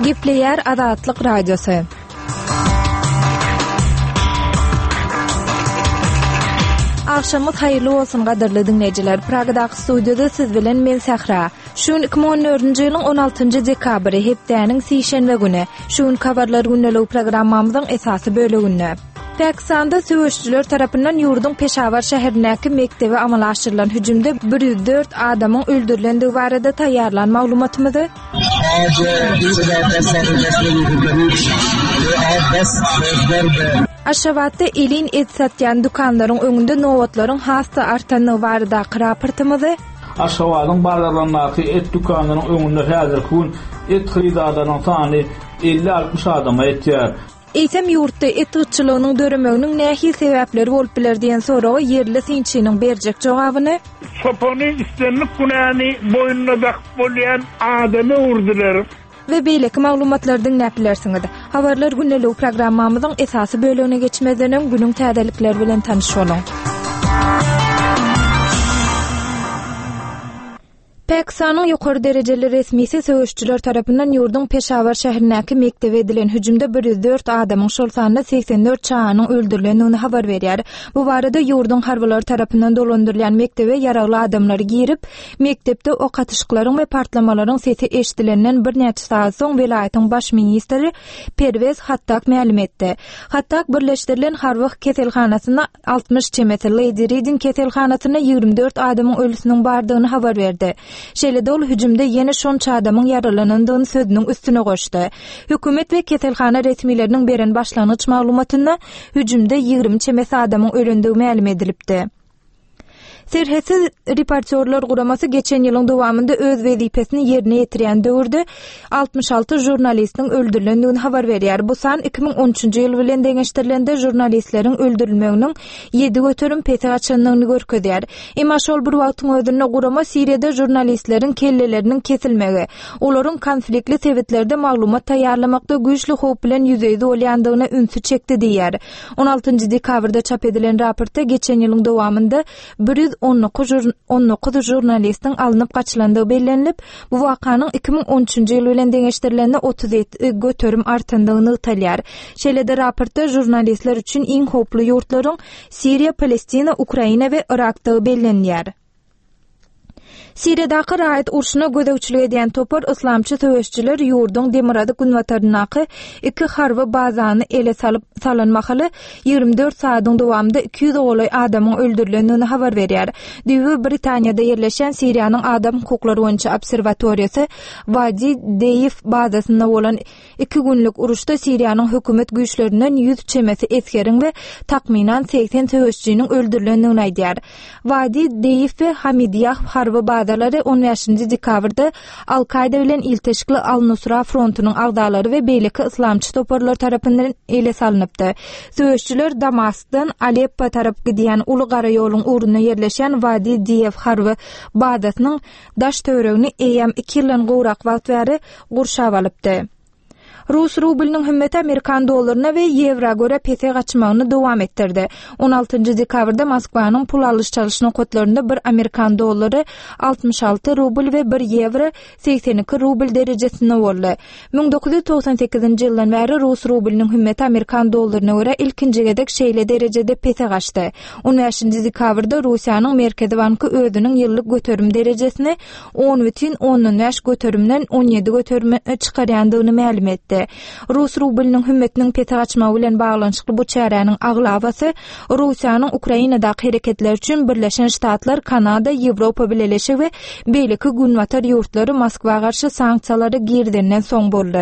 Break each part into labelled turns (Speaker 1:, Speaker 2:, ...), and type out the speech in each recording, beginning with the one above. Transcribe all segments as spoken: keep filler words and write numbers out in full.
Speaker 1: Gepleyer Azatlyk Radiosu. Akşamyz haýyrly bolsun gaderli dinleýijiler. Pragadaky studiyada siz bilen men Sahra. Şuň iki bin on dördünji ýylyň on altynjy dekabry hepdäniň sişenbe güni. Şuň kabarlar günnelik programmamyzyň esasy böleginde. Pakistanda söwüşçüler tarapyndan ýurdun Peşawar şäherindäki mektebe amala aşyrylan hüjümde bir yüz dört adamyň öldürilendigi barada taýýarlan maglumatymyzy Aşgabatda elin et satýan dukanlaryň öňünde nowatlaryň hasta artanlygy barada raportymyzy
Speaker 2: Aşgabatyň bazarlaryndaky et dukanlaryň öňünde häzir gün et hyzadanyň sany elli altmış adama ýetýär.
Speaker 1: Eýsem ýurtda et ýetçiliginyň döremeginiň nähili sebäpleri bolup biler diýen soraga yerli sinçiniň berjek jogabyny
Speaker 3: Sopony istenlik günäni boýnuna bakıp bolýan adamy urdular.
Speaker 1: We beýleki maglumatlardy näpilersiňiz. Habarlar günnelik programmamyzyň esasy bölegine geçmeden günüň täzelikleri bilen tanyşolar. Pakistanyň ýokary derejeli resmisi söwüşçüler tarapyndan ýurdun Peşawar şäherindäki mektebe edilen hüjümde bir yüz dört adamyň şol sanyna seksen dört çağanyň öldürilendigini habar berýär. Bu barada ýurdun harbylar tarapyndan dolandyrylýan mektebe ýaragly adamlar girip, mektepde ok atyşyklaryň we partlamalaryň sesi eşdilenden bir näçe saat soň welaýatyň baş ministri Pervez Hattak ma'lum etdi. Hattak birleşdirilen Harwah keselhanasyna altmış çemeti Lady Reading keselhanasyna ýygrimi dört adamyň ölüsiniň bardygyny habar berdi. Şeýle ol hüjümde ýene şonça adamyň ýaralanandygyny sözüniň üstüne goşdy. Hökümet we keselhana resmileriniň beren başlanyç maglumatyna hüjümde ýygrimi çemeti adamyň ölendigi ma'lum edilipdi. Serhetsiz reportörler guramasy geçen ýylyň dowamında öz wezipesini ýerine ýetirýän döwürde altmış altı jurnalistiniň öldürilendigini habar berýär. Bu san iki bin on üçünji ýyl bilen deňeşdirilende jurnalistleriň öldürilmeginiň ýedi göterim peti açanlygyny görkezýär. Emma şol bir wagtyň özünde gurama Siriýede jurnalistleriň kelleleriniň kesilmegi, olaryň konfliktli sebetlerde maglumat taýýarlamakda güýçli hop bilen ýüzeyde bolýandygyna ünsü çekdi diýär. on altynjy dekabrda çap edilen raportda geçen ýylyň dowamında bir yüz on dokuz jurnalistin alınıp kaçılandığı bellenilip, bu wakanyň iki bin on üçünji ýyl bilen deňeşdirilende otuz ýedi göterim artandygyny ýytalýar. Şeýle-de raportda jurnalistler üçin iň hoply ýurtlaryň Siriýa, Palestina, Ukraina we Irakdygy bellenýär. Siriýadaky raýat urşuna gödäwçilik edýän topar islamçy söwüşçüler ýurdun Demirady günwataryndaky iki harby bazany ele salyp salanmaly ýygrimi dört saatyň dowamında iki yüz oglay adamyň öldürilendigini habar berýär. Düýbi Britaniýada ýerleşen Siriýanyň adam hukuklary boýunça obserwatoriýasy Wadi Deif bazasynda bolan iki günlük uruşda Siriýanyň hökümet güýçlerinden yüz çemesi eskerin we takminan seksen söwüşçüniň öldürilendigini aýdýar. Wadi Deif we Hamidiyah harby bazalary on beşinji dekabrda Al-Qaida bilen ilteşikli Al-Nusra frontunyň agdalary we beýleki islamçy toparlar tarapyndan ele salynıpdy. Söwüşçüler Damaskdan Aleppo tarapy gidýän uly gara ýoluň urunyna ýerleşen Wadi Deif harby bazasynyň daş töweregini eýem iki ýyldan gowrak wagt bäri gurşap alypdy. Rus rubliniň hümmeti Amerikan dollaryna we ýewra göre pete gaçmagyny dowam etdirdi. on altynjy dekabrda Moskwanyň pul alyş çalyşyny kotlarynda bir Amerikan dollary altmış altı rubl we bir ýewro seksen iki rubl derejesinde boldy. bin dokuz yüz toksan sekizinji ýyldan bäri Rus rubliniň hümmeti Amerikan dollaryna göre ilkinji gedek şeýle derejede pete gaçdy. on beşinji dekabrda Russiýanyň Merkezi banky özüniň ýyllyk göterim derejesini on бүтүn on beş göterimden on ýedi göterime çykarýandygyny ma'lum etdi. Rus rubliniň hümmetiniň pete gaçmagy bilen baglanyşykly bu çäräniň aglawasy Russiýanyň Ukrainadaky hereketler üçin Birleşen Ştatlar, Kanada, Ýewropa Birleşigi we beýleki günwatar ýurtlary Moskwa garşy sanksiýalary girdenden soň boldy.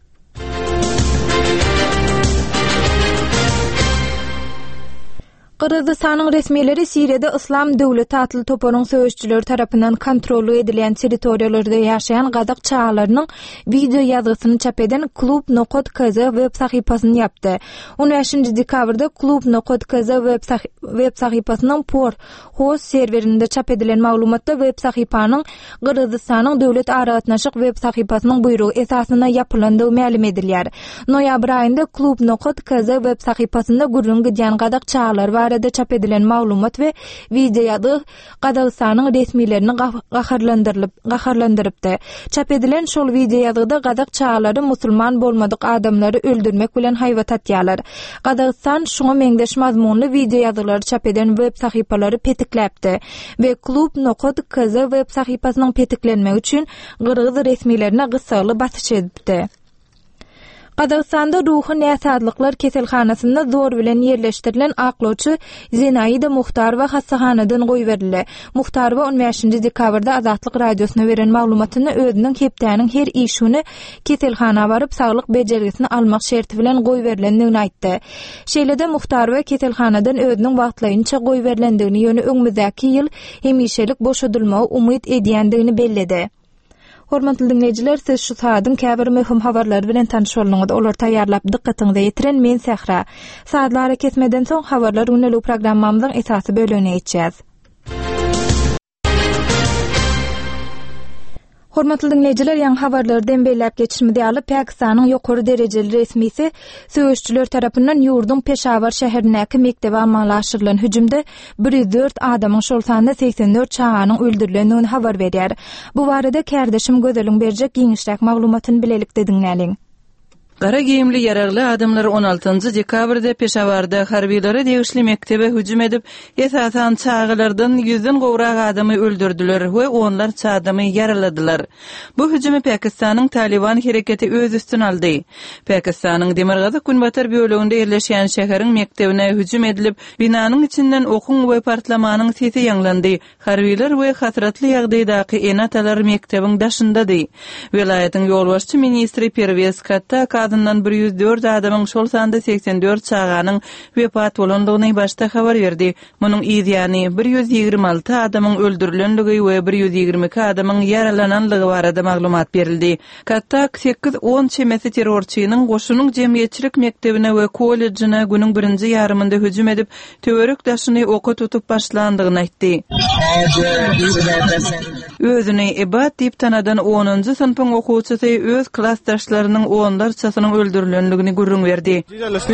Speaker 1: Kırgızstanyň resmileri Siriýede Islam döwleti atly toparyň söwüşçüleri tarapyndan kontrolly edilen territoriýalarda ýaşaýan gazyk çağalarynyň video ýazgysyny çap eden Klub Nokot Kz web sahypasyny yapdy. on beşinji dekabrda Klub Nokot Kz web sahypasynyň por host serwerinde çap edilen maglumatda web sahypanyň Kırgızstanyň döwlet aragatnaşyk web sahypasynyň buýrugy esasyna ýapylandygy ma'lum edilýär. Noýabr aýynda Klub Nokot Kz web sahypasynda gürrüň gidýän gazyk çağalar bar barada çap edilen maglumat we videoda Qazaqstanyň resmilerini gaharlandyrlyp gaharlandyrypdy. Çap edilen şol videoda Qazaq çağlary musulman bolmadyk adamlary öldürmek bilen haýwat atýarlar. Qazaqstan şoňa meňdeş mazmunly video ýazgylary çap eden web sahypalary petikläpdi we Klub Nokod K Z web sahypasynyň petiklenmegi üçin Qırgız resmilerine gysgaly basyş edipdi. Qazaqstanda ruhy näsazlyklar keselhanasynda zor bilen yerleşdirilen aklawçy Zenaida Muhtarova hassahanadan goýberildi. Muhtarova on beşinji dekabrda Azatlyk radiosyna beren maglumatyny özüniň hepdäniň her işini keselhana baryp saglyk bejergisini almak şerti bilen goýberilendigini aýtdy. Şeýlede Muhtarova keselhanadan özüniň wagtlaýynça goýberilendigini ýöne öňümüzdäki ýyl hemişelik boşadylmagy umyt edýändigini belledi. Hormatly dinleyijiler, siz şu saatın käbir möhüm habarlary bilen tanış bolmaňyz. Olar taýýarlap dikkatiňizi ýetiren men Sehra. Saatlara kesmeden soň habarlar ünlü programmamyzyň esasy bölümine geçýäs. Hormatly dinleyijiler, ýa-ni habarlardan beýlep geçişmidi alyp Pakistanyň ýokary derejeli resmisi söýüşçüler tarapyndan ýurdun Peşawar şäherindäki mektebe amallaşdyrylan hüjümde bir yüz dört adamyň şol sanda seksen dört çağanyň öldürilendigini habar berýär. Bu barada kärdeşim Gözelin berjek giňişräk maglumatyny bilelik dediňläliň.
Speaker 4: Qara giyimli yaraglı adamlar on altıncı dekabrda Peşawarda harbiýlere degişli mektebe hüjüm edip, esasan çağılardan yüzden gowrak adamy öldürdüler we onlar çağdamy yaraladylar. Bu hüjümi Pakistanyň Taliban hereketi öz üstün aldy. Pakistanyň Demirgazy Günbatar bölегinde ýerleşýän şäheriň mektebine hüjüm edilip, binanyň içinden okun we partlamanyň sesi ýanglandy. Harbiýler we hasratly ýagdaýdaky enatalar mektebiň daşyndady. Welaýatyň ýolbaşçy ministri Pervez Katta adından bir yüz dört adamın şol sanda seksen dört çağanın wepat bolandygyny başta habar berdi. Munyň ýa-ni bir yüz ýigirme alty adamyň öldürilenligi we bir yüz ýigirme iki adamyň yaralananlygy barada maglumat berildi. Katta sekiz on çemesi terrorçynyň goşunyň jemgyýetçilik mektebine we kollejine günüň birinji ýarymynda hüjüm edip, töwerek daşyny oka tutup başlandygyny aýtdy. Özüni ebat diýip tanadan onuncu sınıfyň okuwçysy öz klassdaşlarynyň onlar çasynyň öldürilenligini gurrun berdi.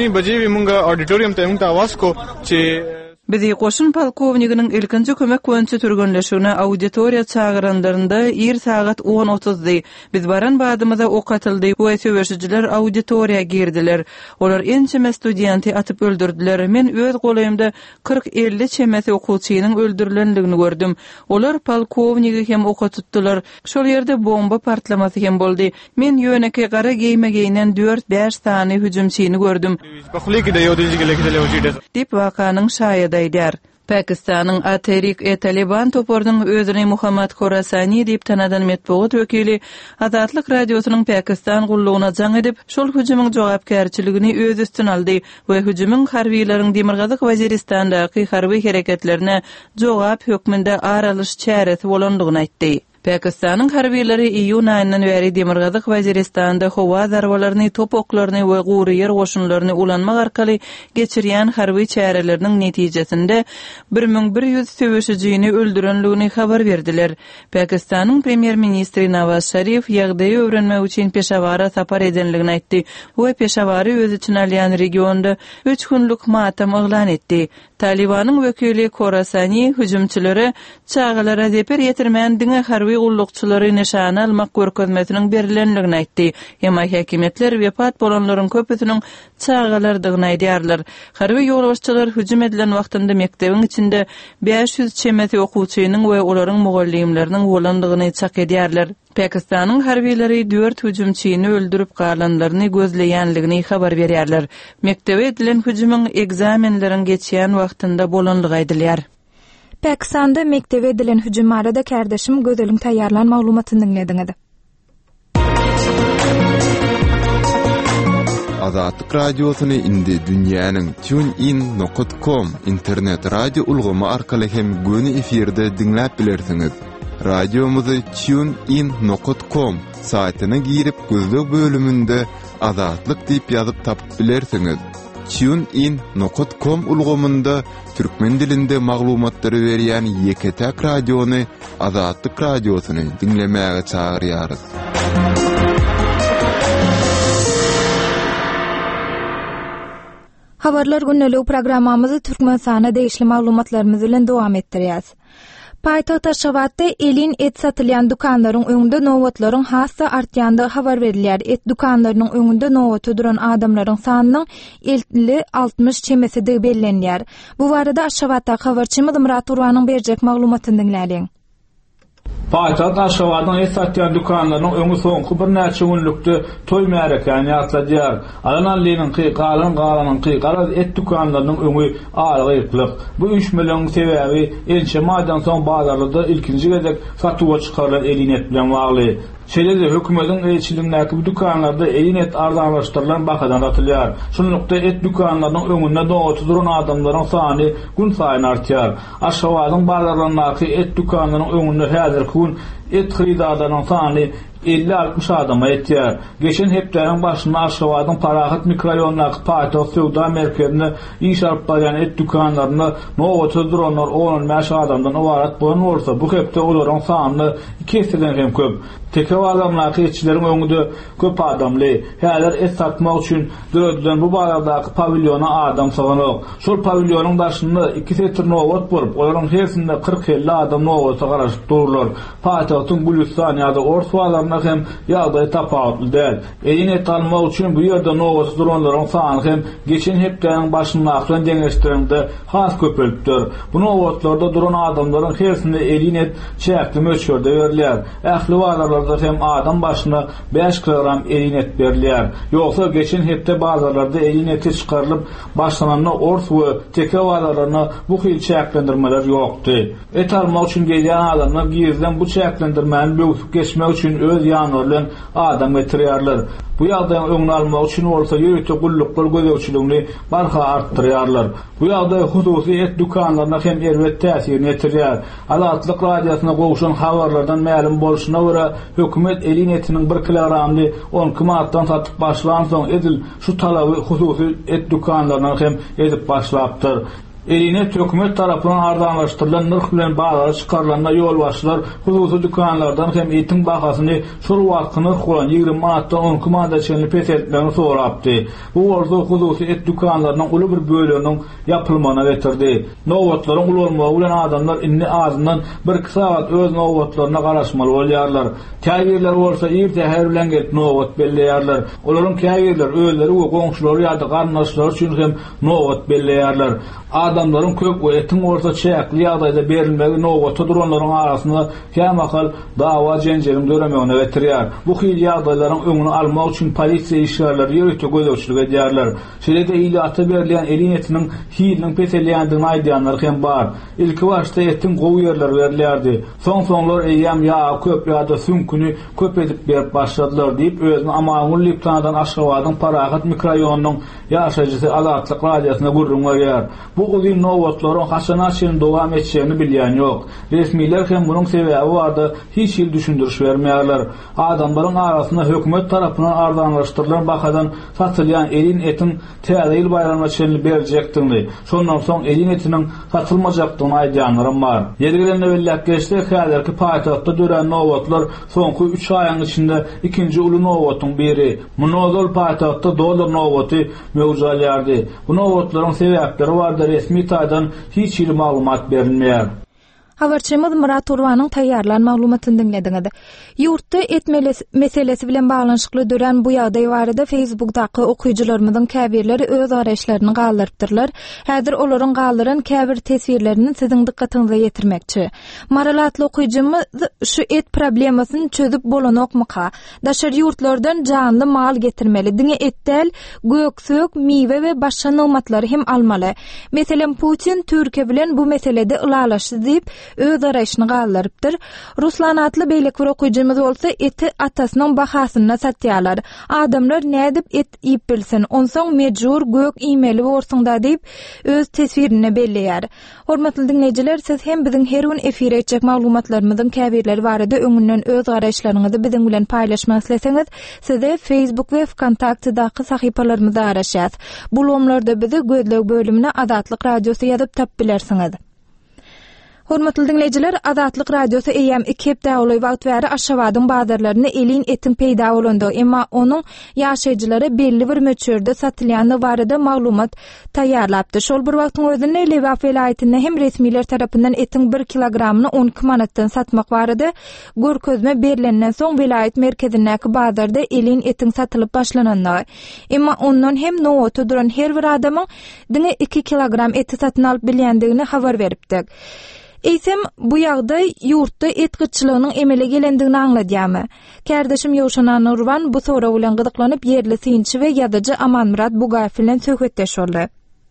Speaker 4: Bizi Qoşun polkovniginiň ilkinji kömek boýunça türgünleşigine auditoriýa çağıranlarynda ýer sagat on otuzdy. Biz baran badymyza ok atyldy we söwüşçiler auditoriýa girdiler. Olar ençeme studiýanty atyp öldürdiler. Men öz golaýymda kırk elli çemesi okuwçynyň öldürilenligini gördüm. Olar polkovnigi hem oka tutdular. Şol ýerde bomba partlamasy hem boldy. Men ýöneki gara giýmegenen dört beş tany hüjümçyny gördüm. Dip wakanyň şaýady aýdar. Pakistanyň Tehrik-e-Taliban topordyň özüni Muhammad Khorasani diýip tanadan metbuat wekili Azatlyk radiosynyň Pakistan gullugyna jaň edip, şol hüjümüň jogapkärçiligini öz üstün aldy we hüjümüň harbiýleriň Demirgazy Waziristondaky harby hereketlerine jogap hökmünde aralyş çäresi bolandygyny aýtdy. Pakistanyň harbiýleri iýun aýyndan beri Demirgazy Waziristonda howa zarbalaryny, top oklaryny we gury ýer goşunlaryny ulanmak arkaly geçirýän harby çäreleriniň netijesinde bir ming bir yüz söwüşçiýini öldürenligini habar berdiler. Pakistanyň premier ministri Nawaz Sharif ýagdaýy öwrenmek üçin Peşawara sapar edenligini aýtdy we Peşawary öz için alýan regionda üç günlük matam eglan etdi. Talibanyň wekili Khorasani hüjümçilere çağalara zeper ýetirmän diňe harby gullukçylary nişana almak görkezmesiniň berilenligini aýtdy. Ýa-ni häkimetler wepat bolanlaryň köpüsiniň çağalardygyny aýdýarlar. Harby ýolbaşçylar hüjüm edilen wagtynda mektebiň içinde beş yüz çemesi okuwçynyň we olaryň mugallimleriniň bolandygyny çak edýärler. Pakistanyň harbiýleri dört hüjümçyny öldürüp galanlaryny gözleýänligini habar berýärler. Mektebe edilen hüjümüň egzamenleriň geçýän wagtynda bolanlygy aýdylýar.
Speaker 1: Pakistanda mektebe edilen hüjüm arada kärdeşim Gözelin taýýarlan maglumatyny dinlediňiz.
Speaker 5: Azatlyk radiosyny indi dünýäniň TuneIn nokta com internet radio ulgamy arkaly hem göni efirde dinläp bilersiňiz. Radiomuzy TuneIn nokta com saýtyna girip gözlük bölümünde Azatlyk diýip ýazyp tapyp bilersiňiz. TuneIn nokta com ulgamynda türkmen dilinde maglumatlary berýän Ýeketäk radiony Azatlyk radiosyny dinlemäge çagyrýarys.
Speaker 1: Habarlar günnelik programmamyzy Türkmenistana değişli maglumatlarymyz bilen dowam etdirýäs. Paýtaxt Aşgabatda elin et satylýan dukanlaryň öňünde nowatlaryň hassa artýandygy habar berilýär. Et dukanlarynyň öňünde nowaty duran adamlaryň sanynyň elli altmış çemesidi bellenýär. Bu barada Aşgabatda habarçymyz Murat Urwanyň berjek maglumatyny dinläliň.
Speaker 2: Paýtaxt Aşgabatyň et satýan dukanlarynyň öňü soňky bir näçe günlükde toý märekany ýatladýar. Alananlygyň qyqalan galanyň qyqalan et dukanlarynyň öňü aýryplyk. Bu üç million sebäbi elçe maýdan soň bazarlarda ilkinji gezek satuwa çykarylan elin et bilen bagly. Şeýle-de hökümetiň elçiligindäki bu dukanlarda elin et arzanlaşdyrylan bakadan atylýar. Şunlukda et dukanlarynyň öňünde nowaty duran adamlaryň sany gün saýyn artýar. Aşgabatyň bazarlaryndaky et dukanlarynyň öňünde häzir gün et hyrydarlarynyň sany elli altmış adama etýär. Geçen hepdeň başynda Aşgabatyň Parahat mikroraýonundaky Paýtaxt Sowda merkezine iş alyp barýan et dukanlaryny nowaty duranlar on beş adamdan ibarat bolan bolsa, bu hepde olaryň sany iki eseden hem köp. Teke adamlar etçileriň öňünde köp adamly. Häzir et satmak üçin dördüden bu bazardaky pavilyona adam salanok. Şol pavilyonyň başynda iki setr nowat borup, olaryň hersinde kırk elli adam nowaty garaşyp dururlar. Paýtagtyň Gülistan ýa-da Ors bazarlarynda hem ýagdaý tapawutly däl. Elin et almak üçin bu ýerde nowaty duranlaryň sany hem geçen hepdeň başyndakydan deňeşdirende has köpelipdir. Bu nowatlarda duran adamlaryň hersinde elin et çäkli möçberde berilýär. Ähli bazarlarda hem adam başyna beş kilogram elin et berilýär. Ýogsa geçen hepde bazarlarda elin eti çykarylyp başlananda Ors we teke bazarlaryna bu hil çäklendirmeler ýokdy. Et almak üçin gelýän adamlar gizlen bu çäklendirmeni böwüp geçmek üçin öz ýanlarlan adam getirýärler. Bu ýagdaýyň öňüni almak üçin bolsa ýöýte gulluklar gözegçiligini barha artdyrýarlar. Bu ýagdaý hususy et dukanlaryna hem elbet täsirini etirýär. Azatlyk radiosyna gowşan habarlardan ma'lum bolşuna görä, hökümet elin etiniň bir kilogramly on iki manatdan satyp başlan soň edil şu talaby hususy et dukanlaryna hem edip başlapdyr. Eline hökümet tarapyndan arzanlaşdyrylan narh bilen bagly çykarylanda ýol başlar, hususy dukanlardan hem etin bahasyny şol wagtky narh bolan ýygrimi manatdan on iki manata çenli pesetlerini sorapdy. Bu orada hususy et dukanlarynyň uly bir böleginiň ýapylmagyna getirdi. Nowatlaryň ulanymagy bilen adamlar inni azyndan bir iki saat öz nowatlaryna garaşmaly bolýarlar. Käýerler bolsa ýerde her bilen gelip nowat belleýärler. Olaryň käýerler özleri we goňşulary ýa-da garnaşlar üçin hem nowat belleýärler. Adamlaryň köp we etin orta çäkli ýagdaýda berilmegi nowaty duranlaryň arasynda kämahal dawa jenjerim döremegine getirýär. Bu hil ýagdaýlaryň öňüni almak üçin polisiýa işgärleri ýöýte gözegçilik edýärler. Şeýle-de ýaty berilýän elin etiniň hiliniň peselýändigini aýdýanlar hem bar. Ilki başda etin gowy ýerler berilýärdi. Soň-soňlar eýýam ýa köp ýa-da sünküni köp edip berip başladylar diýip özüni amaňul liptanadan Aşgabatyň Parahat mikroraýonunyň ýaşajysy Azatlyk radiosyna gurrunýar. Bu uzun nowatlaryň haçanaçyn dowam etýäni bilýän ýok. Resmiler hem bunyň sebäbi bardy, hiç ýyl düşündürüş bermeýärler. Adamlaryň arasynda hökümet tarapyndan arzanlaşdyrylan bakadan satylýan elin etin täze bayrama çenli berjekdigini, şondan soň elin etiniň satylmajakdygyny aýdýanlar bar. Ýergelen bellek geçdi, häzirki paýtagatda dören nowatlar soňky üç aýyň içinde ikinji uly nowatyň biri. Monodol paýtagatda dolar nowaty mewjudalýardy. Bu nowatlaryň sebäpleri bardy. Resmi taýdan hiç ýyl maglumat berilmeýär.
Speaker 1: Habarçymyz Murat Urwanyň taýýarlan maglumatyny dinlediňiz. Ýurtda et meselesi bilen baglanşykly dören bu ýagdaý barada Facebookdaky okuyjylarymyzyň käbirleri öz araşlaryny galdyrypdyrlar. Häzir olaryň galdyran käbir tesbirlerini siziň dikkatiňize ýetirmekçi. Maralatly okuyjymyz şu et problemasyny çözüp bolanokmyka, daşary ýurtlardan janly mal getirmeli, diňe etdäl, göksök, miwe we başga nymatlary hem almaly. Meselem Putin Türkiýe bilen bu meselede ılalaşdy diýip öz araşyny galdyrypdyr. Ruslan atly beýlek bir okuyjymyz bolsa eti atasynyň bahasyna satýarlar. Adamlar nädip et ýyp bilsin, onsoň mejbur gök iýmeli bolsaňda diýip öz tesbirini belleýär. Hormatly dinleýijiler, siz hem biziň her gün efire etjek maglumatlarymyzyň käbirleri barada öňünden öz araşlaryňyzy biziň bilen paýlaşmak isleseňiz, size Facebook we Kontaktdaky sahypalarymyzda araşýas. Bu lomlarda bizi gözleg bölümine Azatlyk radiosy ýazyp tap bilersiňiz. Hormatly dinleyijiler, Azatlyk Radiosu A M iki däwle wagt bäri Aşgabatyň bazarlaryna elin etin peýda bolandy, emma onuň ýaşaýjylary belli bir möçürde satylýany barada maglumat taýýarlapdy. Şol bir wagtyň özünde Lewap welaýatyna hem resmiler tarapyndan etin bir kilogramyny on iki manatdan satmak barada görkezme berilenden soň welaýat merkezindäki bazarda elin etin satylyp başlanandy. Emma ondan hem nowaty duran her bir adamyň diňe iki kilogram eti satyn alyp bilýändigini habar beripdik. Eýsem bu ýagdaý ýurtda et gyçylygynyň emele gelendigini anladýamy. Kärdeşim Ýowşan Nurwan bu sora bilen gydyklanyp yerli synçy we ýazyjy Amanmurat Bugaýew bilen söhbetdeş boldy.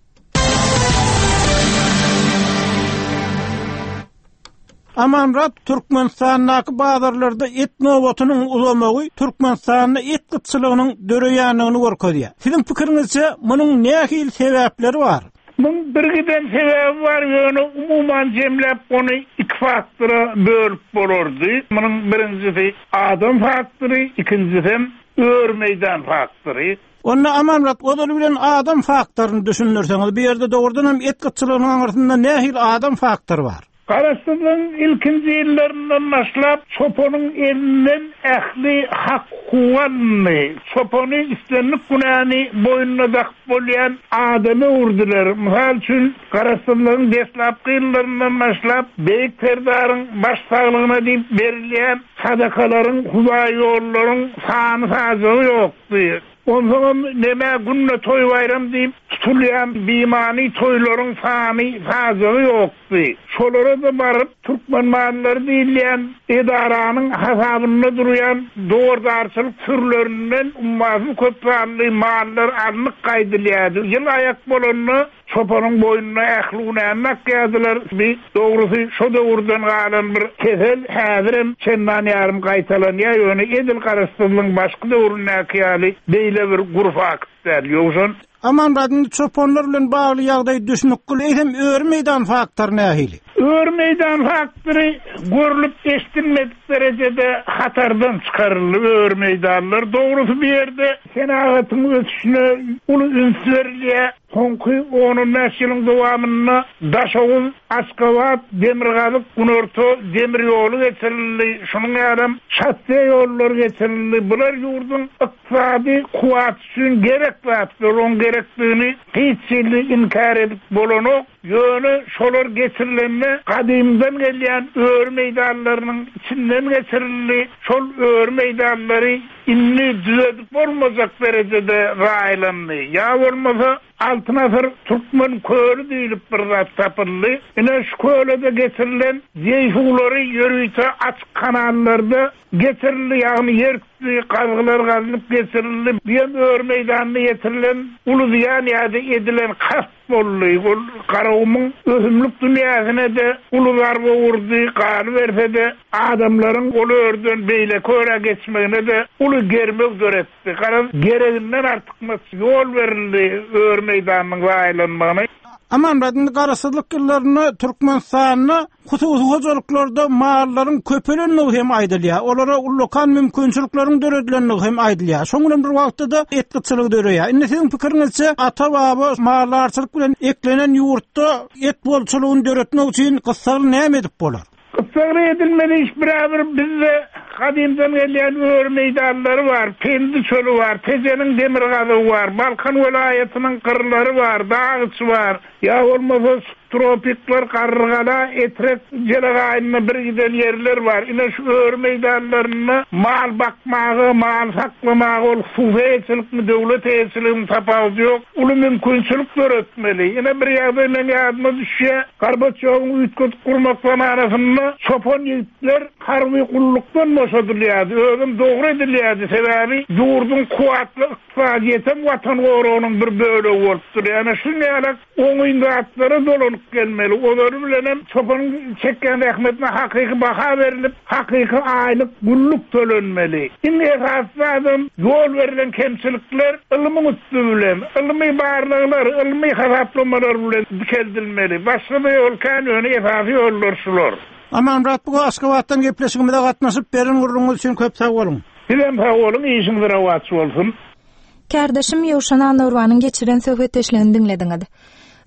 Speaker 6: Amanmurat Türkmenistanyň bazarlarda et nowatynyň ulamagy Türkmenistanyň et gyçylygynyň döreýänligini görkezýär. Siziň pikiriňizçe munyň nähil sebäpleri bar?
Speaker 3: Bunun bir giden sebebi var, yani umuman cemlep onu iki faktora bölüp bolurdu. Bunun birincisi adam faktörü, ikincisi ör meydan faktörü.
Speaker 6: Onu Amanmurat, odur bilen adam faktorunu düşünürseňiz, bir yerde doğrudan hem et gyçylygynyň arasynda nähil adam faktoru bar?
Speaker 3: Karasylyň ilkinji ýyllarinden başlap çoponyň elinden ähli hak kuwanny, çopony istenlik günäni boynuna dakyp bolýan adamy urdular. Misal üçin Karasylyň deslapky ýyllaryndan başlap beýik perdaryň baş saglygyna diýip berilýän sadakalaryň, huda ýollaryň sany sajagy ýokdy. Ondan neme günne toy bayram diýip tutulýan bimani toylaryň sany sajagy ýokdy. Şolara da baryp Türkmen mallary diýilýän edaranyň hasabyna durýan dowrdarçylyk türlerinden ummazy köp sanly mallar alnyk gaýdylýady. Ýyl ayak bolany çopanyň boynuna ähligine annak ýadylar. Bir dogrusy şo döwürden galan bir kesel häzirim çendan ýarym gaýtalanýar. Ýöne edil Karasylyň başga döwründäki ýaly beýle bir gurfak ýokşan.
Speaker 6: Amanmurat'ın çoponlar bilen bagly ýagdaý düşünip gülýem ör meydan faktory nähili?
Speaker 3: Ör meydan faktory görülüp eşdilmedik derejede hatardan çykarylyp ör meydanlar. Dogrusu bir ýerde senatyň ötüşine uly ünsürliýe Honky onun näşiliň dowamyny Daşoğuz, Aşgabat, Demirgalyk, Gunorto, demir ýolu geçirildi. Şunuň ýaram çatda ýollar geçirildi. Bular ýurdun ykdysady kuwat üçin gerek wagtlar, on gerekdigini hiç inkar edip bolany ýöne şolar geçirilende kadimden gelýän ör meýdanlarynyň içinden geçirildi. Şol ör meýdanlary inni düzedip bolmazak derejede raýlandy. Ýa bolmasa altı nafar Türkmen köylü diýilip bir zat tapyldy. Ine şu köylüde geçirilen zeyhulary ýörüýte açyk kanallarda geçirildi, ýagny ýerkli gazgylar gazylyp geçirildi. Bir ör meýdanyna ýetirilen uly ziýan ýa-da edilen kasp boldy. Ol garawmyň öhümlük dünýäsine de uly garba urdy, gary berse de adamlaryň ol örden beýle köre geçmegine de uly germek döretdi. Garan gereginden artykmas ýol berildi ör meýdanyň gaýlanmagyna.
Speaker 6: Amanmurat'ın Karasylyk ýyllaryny Türkmenistanyny hususy hojuluklarda mallaryň köpelenligi hem aýdylýar. Olara lokal mümkinçilikleriň döredilenligi hem aýdylýar. Şoň bilen bir wagtda et gyçylygy döreýär. Indi siziň pikiriňizçe ata-baba mallarçylyk bilen eklenen ýurtda et bolçylygyny döretmek üçin gyssaly näme edip bolar?
Speaker 3: Gyssaly edilmeli iş biraber bizde kadimden gelýän ör meýdanlary bar, Pendi çölü bar, Tejeniň Demirgazy bar, Balkan welaýatynyň kırlary bar, Dağıç bar. Ya olmasa tropikler, kargala, etrek, jelagaýyna bir giden yerler var. Ine şu ör meýdanlaryny mal bakmagy, mal saklamagy, ol hukumatçylyk, döwlet eýçiligini tapawdy ýok. Uly mümkinçilik göretmeli. Ine bir ýagdaý men ýadyma düşýär. Gorbaçowyň üýtgüt gurmak zamanynda çopon ýigitler harby gullukdan boşadylýardy. Özüm dogry edilýärdi. Sebäbi ýurdun kuwatly ykdysadyýetem watan gowrugynyň bir bölegi bolupdyr. Ýani şu ýaly oňynda atlara dolanyp gelmeli. Olary bilen hem çopon çekken rahmetine hakyky baha berilip, hakyky aýlyk gulluk tölenmeli. Indi esasy adam ýol berilen kemçilikler ilmi üstü bilen, ilmi barlyklar, ilmi hasaplamalar bilen keldilmeli. Başga bir ýol kan ýöne esasy ýollar şular.
Speaker 6: Amanmurat, bu Aşgabatdan gepleşigimizde gatnaşyp beren gurulmagy üçin köp sag bolun.
Speaker 3: Bilen sag bolun, işiňiz rawat bolsun.
Speaker 1: Kärdeşim Ýowşan Nurwanyň geçiren söhbetdeşlerini dinlediňiz.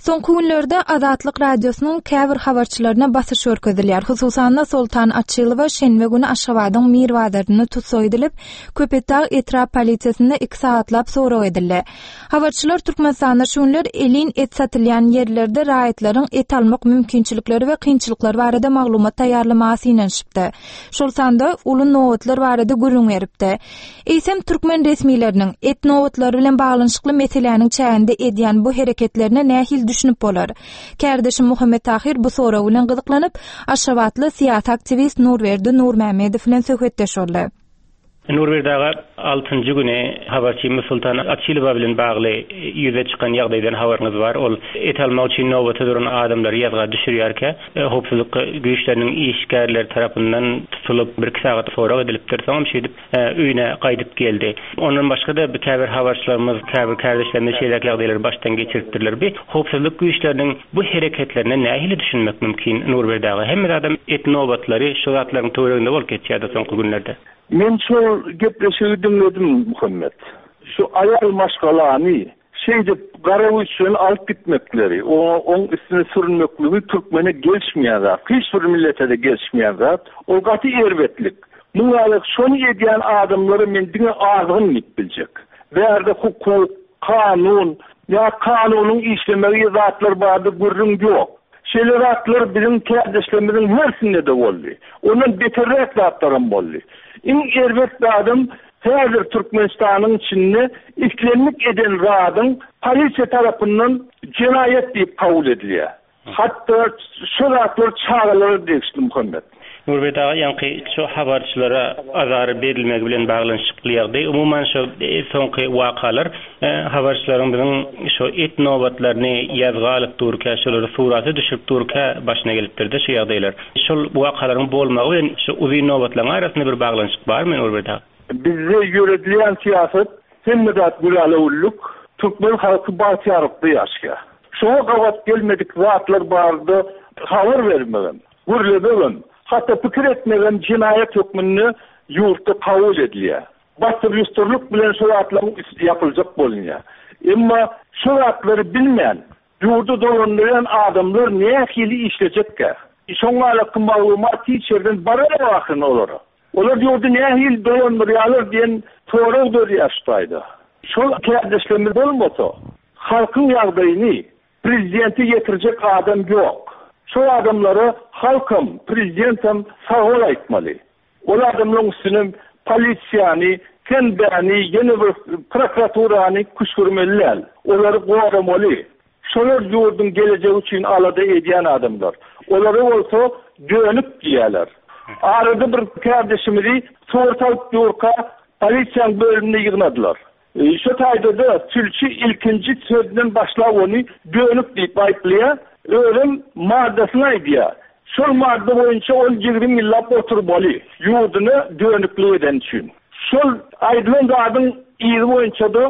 Speaker 1: Soňky günlerde Azatlyk radiosynyň käbir habarçylaryna basyş örkezilýär. Hususan Sultan Atçylowa şenbe güni Aşgabatyň Mirwazaryny tutsa edilip, Köpetdağ etrap polisiýasyna iki saatlap soraw edildi. Habarçylar Türkmenistanda şu günler elin et satylýan ýerlerde raýatlaryň et almak mümkinçilikleri we kynçylyklary barada maglumat taýýarlamasy inen şypdy. Şol sanda ulun nowatlar barada gürrüň beripdi. Eýsem türkmen resmiýetleriniň et nowatlary bilen baglanyşykly meseleniň çäğinde edýän bu hereketlerine nähil düşünüp bolar. Kärdeşim Muhammed Tahir bu soraw bilen gyzyklanyp, Aşgabatly siýasat aktivist Nurberdi Nurmämedow bilen söhbetleşýärler.
Speaker 7: Nurberdaga altıncı güne habarçy Sultan Atçylowa bilen bagly ýüze çykan ýagdaýdan habaryňyz bar. Ol et almak üçin nowbata duran adamlar ýazga düşürýärkä, howpsuzlyk güýçleriniň işgärleri tarapyndan tutulup bir saat sonra edilipdir. Soňam şeýdip öýüne gaýdyp geldi. Ondan başga da bir käbir habarçylarymyz, käbir kärdeşlerimiz şeýle ýagdaýlary baştan geçiripdirler. Bir howpsuzlyk güýçleriniň bu hereketlerine nähili düşünmek mümkin Nurberdaga. Hem adam et nowbatlary şu zatlaryň töwereginde bolup geçýärdi soňky günlerde.
Speaker 3: Men şol gepleşigi dinledim Muhammed. Şu ayal maşgalany şeýdip garaw üçin alyp gitmekleri, o oň üstüne sürünmekligi türkmene gelişmeýär. Hiç bir millete de gelişmeýär. O gaty erbetlik. Muňalyk şonu edýän adamlary men diňe agyn ip biljek. Berde hukuk, kanun, ya kanunyň işlemegi zatlar bardy gürrüň ýok. Şeýle zatlar bizim kärdeşlerimizin hersinde de boldy. Ondan beterrek zatlaram boldy. İň erbetli adam häzir Türkmenistanyň içinde işlemlik eden radyň polisiýa tarapyndan cinayet diýip kabul edilýär. Hatda şu zatlar çağrylary diýişdi Muhammed.
Speaker 7: Nurberdaga ýanky şu habarçylara azary berilmegi bilen baglanyşykly ýagdaý. Umuman şu soňky wakalar habarçylaryň biziň şu et nowbatlaryny ýazga alyp durka, şolary suraty düşürip durka başyna gelipdirdi şu ýagdaýlar. Şol wakalaryň bolmagy bilen şu uzun nowbatlaryň arasynda bir baglanyşyk barmy Nurberdaga?
Speaker 3: Bizde ýöredilýän siýasat hemmedat güralawlyk, türkmen halky baýtarykdy ýaşka. Şoňa gawat gelmedik zatlar bardy, habar bermegen, gürlebegen. Hatta pikir etmegen cinayet hükmünü yurtta kabul edilýär. Batır yusturluk bilen şuratlar yapıljak bolýar. Emma şuratlary bilmeýän, yurdu dolandyran adamlar nähili işlejekkä? Şoňa alaky maglumat hiçerden barar wagtyn olar. Olar yurdu nähili dolandyrýarlar diýen soraw berýärdi. Şol kärdeşlerimiz bolmasa, halkyň ýagdaýyny prezidenti ýetirjek adam ýok. Şu adamları halkım, prezidentim sağol aýtmaly. O adamlaryň üstüne polisiýany, kendäni, ýene bir prokuraturany kuşgurmalylar. Olary gowramaly. Şolar ýurdun gelejegi üçin alada edýän adamlar. Olary bolsa dönüp diýerler. Arada bir kärdeşimizi sortal ýurka polisiýa bölümine ýygnadylar. E, şu taýda Türkçe ilkinji sözden başlap onu dönüp diýip aýtlaýar. Ölüm maddesyna aýdýar. Şol madde boýunça on ýigri ýyllap oturmaly. Ýurduny dönüklük eden üçin. Şol aýdylan zadyň ýyly boýunça da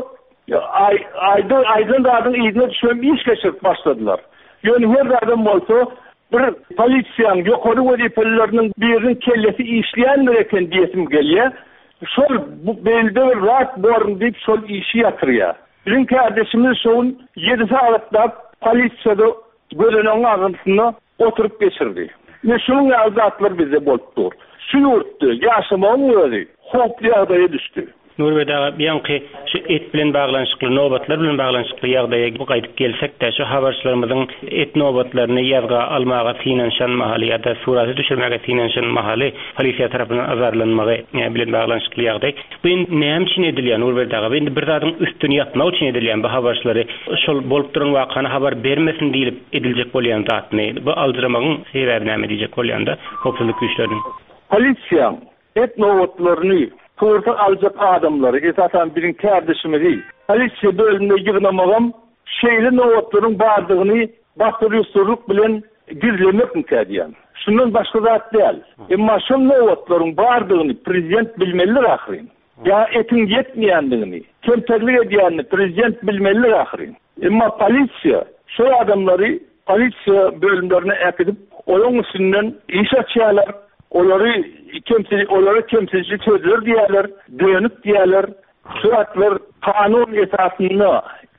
Speaker 3: ay aýdy aýdylan zadyň ýylyna düşen iş geçirip başladylar. Ýöne her adam bolsa bir polisiýaň ýokary wezipelerini birini kellesi işleýänler eken diýesim gelýär. Şol bu belde rahat borun diýip şol işi ýatyrýar. Bizim kärdeşimiz şol ýedi saatda polisiýada göreneň agyntyna oturup geçirdi. Ne şunun azatlar bize bolupdy. Şu ýurtda ýaşamagyň özi howply ýagdaýa düşdi.
Speaker 7: Nurberdaga ýanky şu et bilen baglanyşykly nowbatlar bilen baglanyşykly ýagdaýa gaýdyp gelsek-de şu habarçylarymyzyň et nowbatlaryny ýazga almaga finansiýan mahaly ýa-da suraty düşürmäge finansiýan mahaly polisiýa tarapyndan azarlanmagy bilen baglanyşykly ýagdaý. Bu näme üçin edilýär Nurberdaga? Bu bir zadyň üstüne ýatmak üçin edilýän bu habarçylary şol bolup duran wakany habar bermesin diýip ediljek bolýan zatny. Bu aldyramyň sebäbi näme diýjek bolýanda howpsuzlyk güýçleriniň.
Speaker 3: Polisiýa et nowbatlaryny Kurta alacak adamları, esasen birin kärdeşimizi, polisiýa bölümine ýygnamagam, şeýle nowatlaryň bardygyny batır ýusturluk bilen gizlemek mümkin. Şundan başga zat däl. Emma şu nowatlaryň bardygyny prezident bilmelidir ahyryn. Ya etin yetmeýändigini, kemterlik edýänini prezident bilmelidir ahyryn. Emma polisiýa şu adamları polisiýa bölümlerine äkidip, olaň üstünden iş açýarlar. Olary kimse olary kimsecilik sözler diýerler, dönüp diýerler. Şuratlar kanun esasyny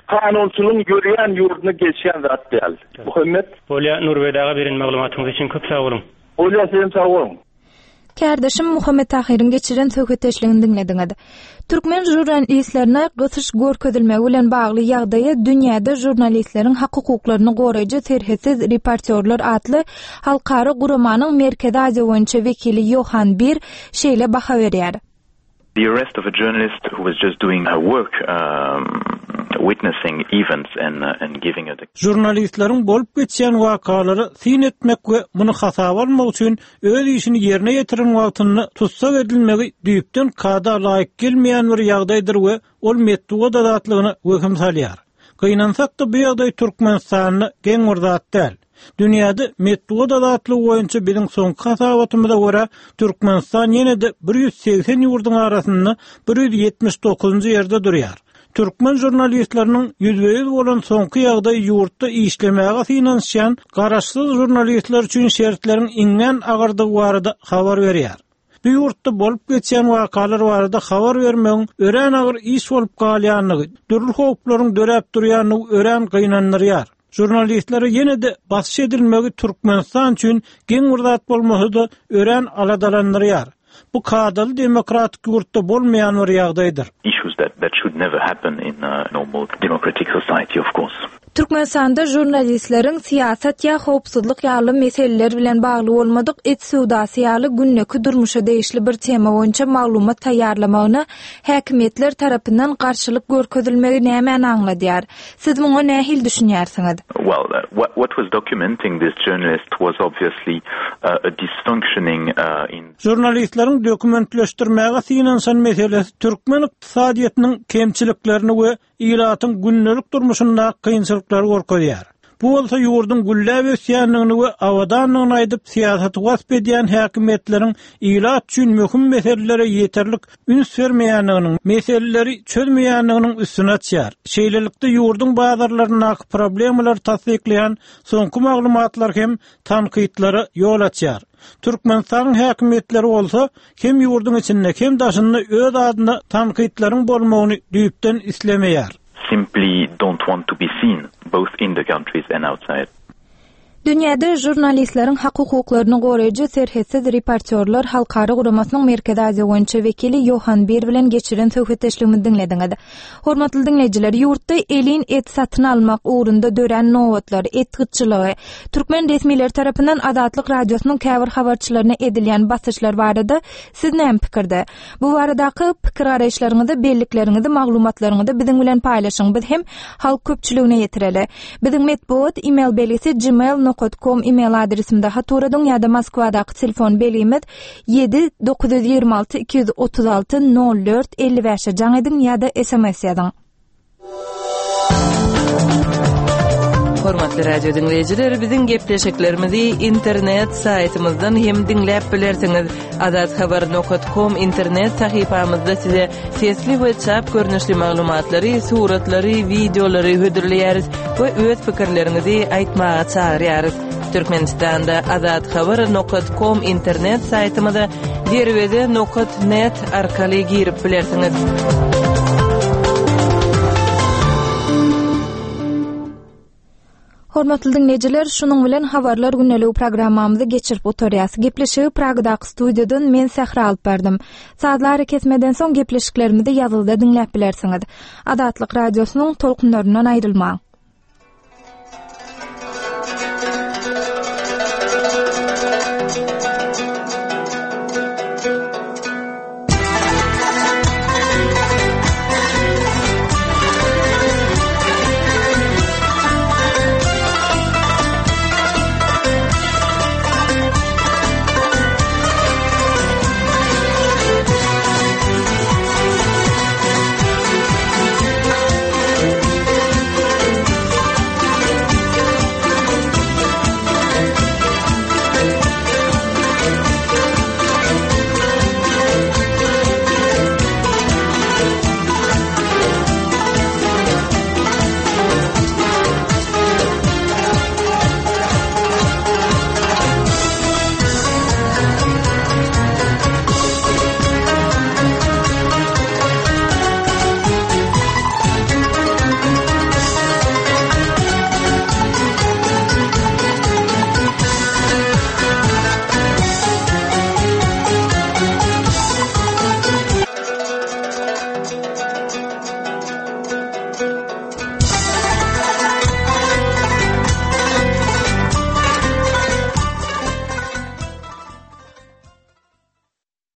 Speaker 8: kanunçylygyň görýän ýurduny geçýän zat däl. Muhammed,
Speaker 7: Bolya Nurbedaga beren maglumatyňyz üçin köp sag bolun.
Speaker 8: bolýa sen sag bolun.
Speaker 1: Kardeşim Muhammed Tahirin geçiren söhbetleşligini dinlediňiz. Türkmen jurnalistlerine gysyş görkezilmegi bilen bagly ýagdaýa dünýäde jurnalistleriň hak hukuklaryny goraýjy Serhetsiz Reporterler adly halkary guramanyň Merkezi Aziýa boýunça vekili Johan Bir şeýle baha berýär.
Speaker 9: The arrest of a journalist who was just doing her work, um, witnessing events and uh, and giving a.
Speaker 6: Jurnalistlerin bolup geçýän wakalary sin etmek we muny hasaba almak üçin öz işini ýerine ýetiren wagtyny tutsak edilmegi düýpden kada laýyk gelmeýän bir ýagdaýdyr we ol metduga dadatlygyny hökm salýar. Gynansak da bu ýagdaý Türkmenistanyny geň urdat däl. Dünýäde metduga dadatlygy boýunça biziň soňky hasabatymyza görä Türkmenistan ýene-de bir ýüz seksen ýurdun arasynda bir ýüz ýetmiş dokuzunjy ýerde durýar. Türkmen jurnalistleriniň ýüzde ýüz bolan soňky ýagdaý ýurtda işlemege finansiýan garaşsyz jurnalistler üçin şertleriň iňen agyrdygy barada habar berýär. Bu ýurtda bolup geçýän wakalar barada habar bermegiň ören agyr iş bolup galýanlygy, dürli howplaryň döräp durýanlygy ören gynanýar. Jurnalistlere ýene-de basyş edilmegi Türkmenistan üçin geň urdat bolmasy da ören aladalanýar. Bu kadaly demokratik ýurtda bolmaýan bir ýagdaýdyr.
Speaker 9: Issues that that should never happen in a normal democratic society, of course.
Speaker 1: Türkmenistanda jurnalistleriň siýasat ýa howpsuzlyk ýaly meseleler bilen bagly bolmadyk et sowdasy ýaly günnäki durmuşa değişli bir tema boýunça maglumat taýýarlamagyna häkimetler tarapyndan garşylyk görkezilmegi näme aňladýar? Siz muňa nähil düşünýärsiňiz?
Speaker 9: Well, uh, what, what was documenting this journalist was obviously uh, a dysfunctioning uh, in.
Speaker 6: Jurnalistleriň dokumentleşdirmäge synansan meselesi Türkmen ykdysadyýatynyň kemçiliklerini we ýylatyň günnelik durmuşynda kynçylyklary görkezýär. Bu bolsa ýurdun gülläp ösýänligini we awadanlygyny aýdyp siýasaty wasp edýän häkimetleriň ýylat üçin möhüm meselelere ýeterlik üns bermeýänliginiň, meseleleri çözmeýänliginiň üstüne açýar. Şeýlelikde ýurdun bazarlaryna problemalar tasdikleýän soňky maglumatlar hem tanqidlary ýol açýar. Türkmenistanyň häkimetleri bolsa hem ýurdun içinde hem daşynda öz adyna tanqidlaryň bolmagyny düýpden islemeýär.
Speaker 9: Simply don't want to be seen, both in the countries and outside.
Speaker 1: Dünýäde jurnalistleriň hak hukuklaryny goraýjy Serhetsiz Reporterler halkary guramasynyň Merkezi Aziýa boýunça vekili Johan Bir bilen geçiren söhbetleşligini dinlediňiz. Hormatly dinleýijiler, ýurtda elin et satyn almak ugrunda dören nowatlar, et gytçylygy, türkmen resmiler tarapyndan Adatlyk radiosynyň käbir habarçylaryna edilýän basyşlar barada siz näme pikirde? Bu baradaky pikir araýşlaryňyzy, bellikleriňizi, maglumatlaryňyzy biziň bilen paýlaşyň. Biz hem halk köpçüligine ýetireli. Biziň medbuat email belisi gmail nokta com email adresimde haturadyň ýa-da Moskwadaky telefon belimiz yedi dokuz yüz ýygrima alty iki yüz otuz alty nol dört elli beş jaň ediň ýa-da S M S ýazyň.
Speaker 4: Hormatly radio dinleyijiler, biziň gepleşiklerimizi internet saytymyzdan hem dinläp bilersiňiz. adathabar nokta com internet sahypamyzda size sesli we çap görnüşli maglumatlary, suratlary, videolary hödürleýäris we öz pikirleriňizi aýtmaga çağırýarys. Türkmenistanda adathabar nokta com internet saytymyza derwede nokta net arkaly girip bilersiňiz.
Speaker 1: Hormatly dinleyijiler, şunuň bilen habarlar günnälik programmamyzy geçirip oturýas. Gepleşigi Pragdaky studiýadan men Sahra alyp berdim. Saatlar kesmeden soň gepleşiklerimizi ýazylda dinläp bilersiňiz. Adatlyk radiosynyň tolkunlaryndan aýrylmaň.